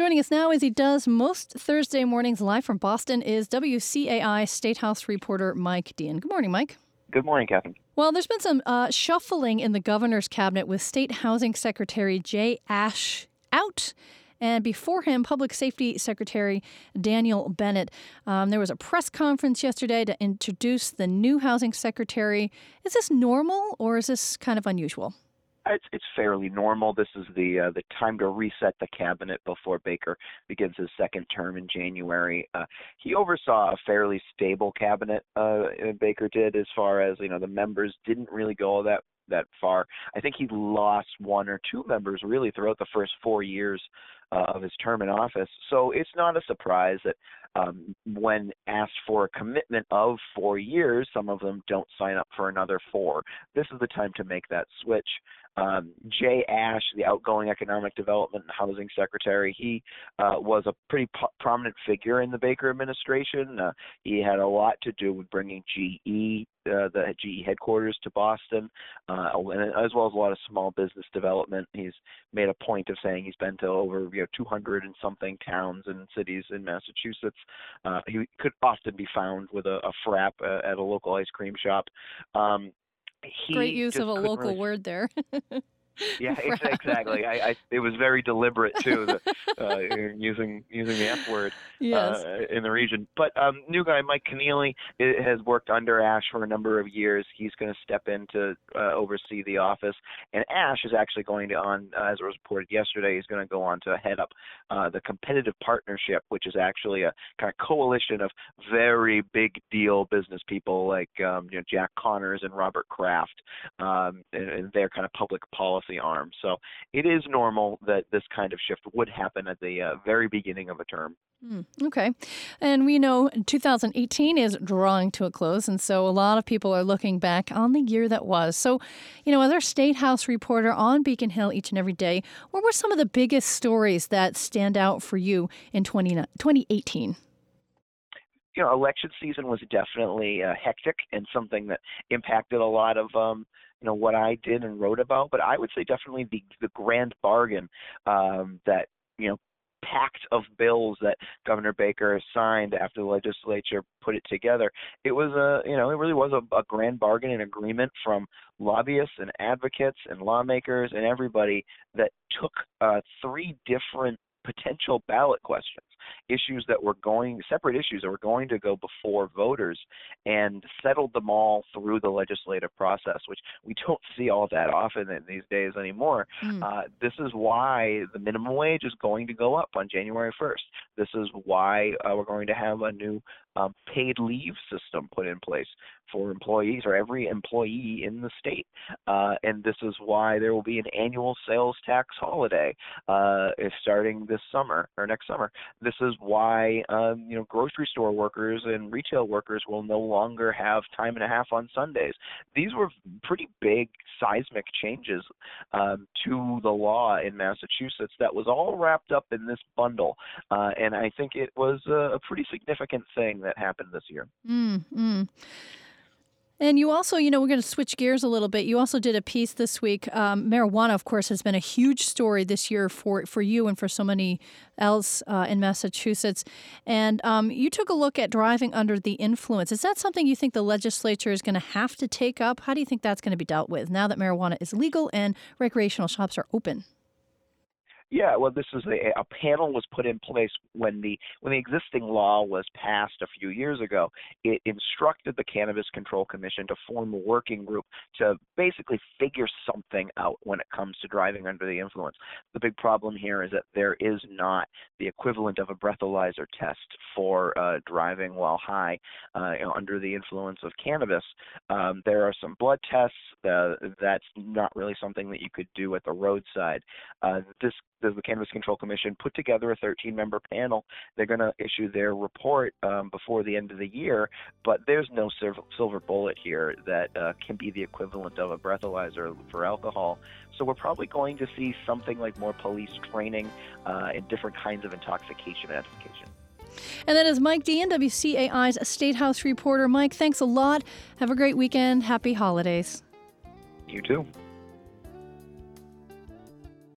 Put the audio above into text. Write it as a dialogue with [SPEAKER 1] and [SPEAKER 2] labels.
[SPEAKER 1] Joining us now, as he does most Thursday mornings live from Boston, is WCAI State House reporter Mike Dean. Good morning, Mike.
[SPEAKER 2] Good morning, Catherine.
[SPEAKER 1] Well, there's been some shuffling in the governor's cabinet with State Housing Secretary Jay Ash out, and before him, Public Safety Secretary Daniel Bennett. There was a press conference yesterday to introduce the new housing secretary. Is this normal, or is this kind of unusual?
[SPEAKER 2] It's fairly normal. This is the time to reset the cabinet before Baker begins his second term in January. He oversaw a fairly stable cabinet. Baker did, as far as the members didn't really go that far. I think he lost one or two members really throughout the first 4 years of his term in office. So it's not a surprise that when asked for a commitment of 4 years, some of them don't sign up for another 4. This is the time to make that switch. Jay Ash, the outgoing Economic Development and Housing Secretary, he was a pretty prominent figure in the Baker administration. He had a lot to do with bringing GE, the GE headquarters, to Boston, as well as a lot of small business development. He's made a point of saying he's been to over 200 and something towns and cities in Massachusetts. He could often be found with a frap at a local ice cream shop.
[SPEAKER 1] Great use of a local word there.
[SPEAKER 2] Yeah, exactly. It was very deliberate too, using the F word
[SPEAKER 1] yes.
[SPEAKER 2] In the region. But new guy Mike Keneally has worked under Ash for a number of years. He's going to step in to oversee the office, and Ash is actually going to, as it was reported yesterday, he's going to go on to head up the competitive partnership, which is actually a kind of coalition of very big deal business people like Jack Connors and Robert Kraft, and their kind of public policy arm. So it is normal that this kind of shift would happen at the very beginning of a term.
[SPEAKER 1] Okay. And we know 2018 is drawing to a close, and so a lot of people are looking back on the year that was. So, as our State House reporter on Beacon Hill each and every day, what were some of the biggest stories that stand out for you in 2018?
[SPEAKER 2] Election season was definitely hectic and something that impacted a lot of what I did and wrote about. But I would say definitely the grand bargain that pact of bills that Governor Baker signed after the legislature put it together. It was it really was a grand bargain and agreement from lobbyists and advocates and lawmakers and everybody that took 3 different potential ballot questions, separate issues that were going to go before voters, and settled them all through the legislative process, which we don't see all that often in these days anymore. This is why the minimum wage is going to go up on January 1st. This is why we're going to have a new paid leave system put in place for employees, or every employee in the state. And this is why there will be an annual sales tax holiday starting this summer or next summer. This is why grocery store workers and retail workers will no longer have time and a half on Sundays. These were pretty big seismic changes to the law in Massachusetts that was all wrapped up in this bundle. And I think it was a pretty significant thing that happened this year.
[SPEAKER 1] And you also, we're going to switch gears a little bit. You also did a piece this week. Marijuana, of course, has been a huge story this year for you and for so many else in Massachusetts. And you took a look at driving under the influence. Is that something you think the legislature is going to have to take up? How do you think that's going to be dealt with now that marijuana is legal and recreational shops are open?
[SPEAKER 2] Yeah, well, this is a panel was put in place when the existing law was passed a few years ago. It instructed the Cannabis Control Commission to form a working group to basically figure something out when it comes to driving under the influence. The big problem here is that there is not the equivalent of a breathalyzer test for driving while high under the influence of cannabis. There are some blood tests. That's not really something that you could do at the roadside. The Cannabis Control Commission put together a 13-member panel. They're going to issue their report before the end of the year, but there's no silver bullet here that can be the equivalent of a breathalyzer for alcohol. So we're probably going to see something like more police training and different kinds of intoxication identification.
[SPEAKER 1] And that is Mike Dean, WCAI's State House reporter. Mike, thanks a lot. Have a great weekend. Happy holidays.
[SPEAKER 2] You too.